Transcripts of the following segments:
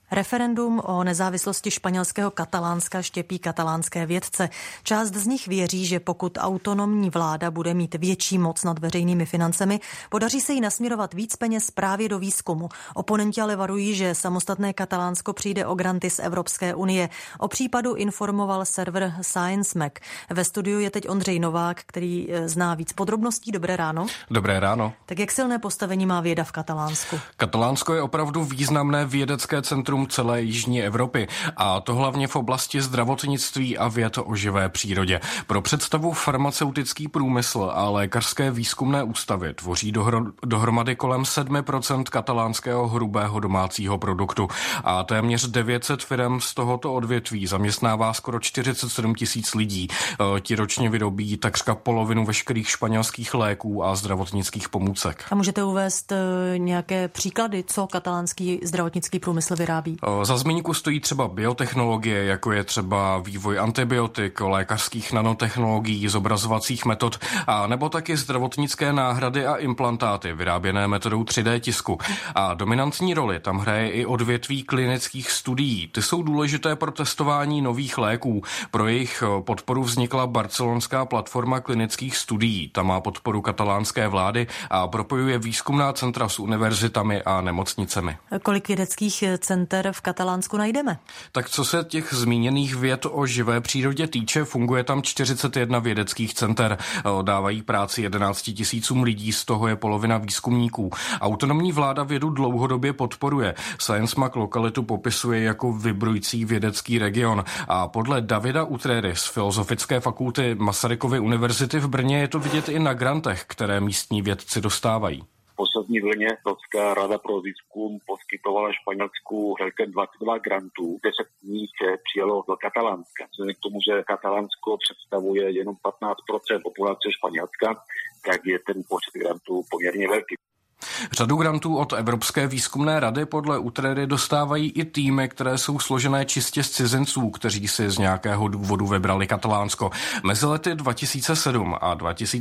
Referendum o nezávislosti španělského Katalánska štěpí katalánské vědce. Část z nich věří, že pokud autonomní vláda bude mít větší moc nad veřejnými financemi, podaří se jí nasměrovat víc peněz právě do výzkumu. Oponenti ale varují, že samostatné Katalánsko přijde o granty z Evropské unie. O případu informoval server ScienceMac. Ve studiu je teď Ondřej Novák, který zná víc podrobností. Dobré ráno. Dobré ráno. Tak jak silné postavení má věda v Katalánsku? Katalánsko je opravdu významné vědecké centrum celé jižní Evropy, a to hlavně v oblasti zdravotnictví a věd o živé přírodě. Pro představu farmaceutický průmysl a lékařské výzkumné ústavy tvoří dohromady kolem 7% katalánského hrubého domácího produktu a téměř 900 firem z tohoto odvětví zaměstnává skoro 47 000 lidí. Ti ročně vyrobí takřka polovinu veškerých španělských léků a zdravotnických pomůcek. A můžete uvést nějaké příklady, co katalánský zdravotnický průmysl vyrábí? Za zmínku stojí třeba biotechnologie, jako je třeba vývoj antibiotik, lékařských nanotechnologií, zobrazovacích metod a nebo taky zdravotnické náhrady a implantáty vyráběné metodou 3D tisku. A dominantní roli tam hraje i odvětví klinických studií. Ty jsou důležité pro testování nových léků. Pro jejich podporu vznikla barcelonská platforma klinických studií. Ta má podporu katalánské vlády a propojuje výzkumná centra s univerzitami a nemocnicemi. Kolik vědeckých center v Katalánsku najdeme? Tak co se těch zmíněných věd o živé přírodě týče, funguje tam 41 vědeckých center. Dávají práci 11 000 lidí, z toho je polovina výzkumníků. Autonomní vláda vědu dlouhodobě podporuje. ScienceMac lokalitu popisuje jako vibrující vědecký region a podle Davida Utrery z Filozofické fakulty Masarykovy univerzity v Brně je to vidět i na grantech, které místní vědci dostávají. V poslední vlně Evropská rada pro výzkum poskytovala Španělsku celkem 22 grantů, 10 z nich přijelo do Katalánska. Vzhledem k tomu, že Katalánsko představuje jenom 15% populace Španělska, tak je ten počet grantů poměrně velký. Řadu grantů od Evropské výzkumné rady podle Utrery dostávají i týmy, které jsou složené čistě z cizinců, kteří si z nějakého důvodu vybrali Katalánsko. Mezi lety 2007 a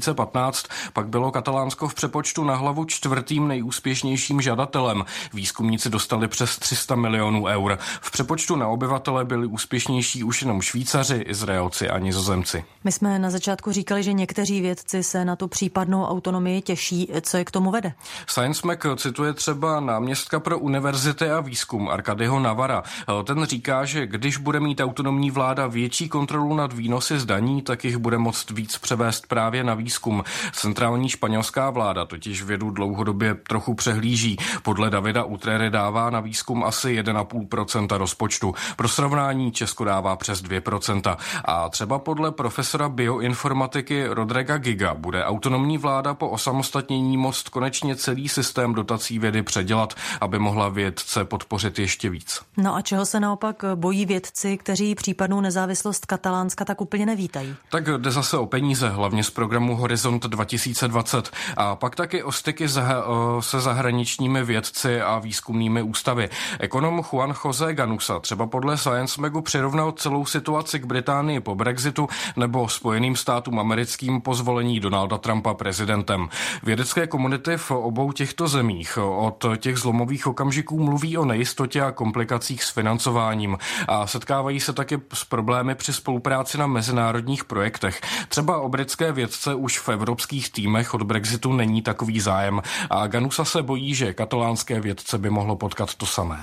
2015 pak bylo Katalánsko v přepočtu na hlavu 4. nejúspěšnějším žadatelem. Výzkumníci dostali přes 300 milionů eur. V přepočtu na obyvatele byli úspěšnější už jenom Švýcaři, Izraelci a Nizozemci. My jsme na začátku říkali, že někteří vědci se na tu případnou autonomii těší. Co je k tomu vede? ScienceMac cituje třeba náměstka pro univerzity a výzkum Arkadiho Navara. Ten říká, že když bude mít autonomní vláda větší kontrolu nad výnosy z daní, tak jich bude moct víc převést právě na výzkum. Centrální španělská vláda totiž vědu dlouhodobě trochu přehlíží. Podle Davida Utrery dává na výzkum asi 1,5% rozpočtu. Pro srovnání Česko dává přes 2%. A třeba podle profesora bioinformatiky Rodriga Giga bude autonomní vláda po osamostatnění moct konečně celý systém dotací vědy předělat, aby mohla vědce podpořit ještě víc. No a čeho se naopak bojí vědci, kteří případnou nezávislost Katalánska tak úplně nevítají? Tak jde zase o peníze, hlavně z programu Horizont 2020 a pak taky o styky se zahraničními vědci a výzkumnými ústavy. Ekonom Juan José Ganusa třeba podle ScienceMacu přirovnal celou situaci k Británii po Brexitu nebo Spojeným státům americkým po zvolení Donalda Trumpa prezidentem. Vědecké komunity v obou těchto zemích od těch zlomových okamžiků mluví o nejistotě a komplikacích s financováním a setkávají se taky s problémy při spolupráci na mezinárodních projektech. Třeba o britské vědce už v evropských týmech od Brexitu není takový zájem a Ganusa se bojí, že katalánské vědce by mohlo potkat to samé.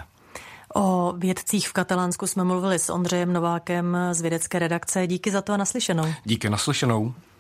O vědcích v Katalánsku jsme mluvili s Ondřejem Novákem z vědecké redakce. Díky za to a naslyšenou. Díky, naslyšenou.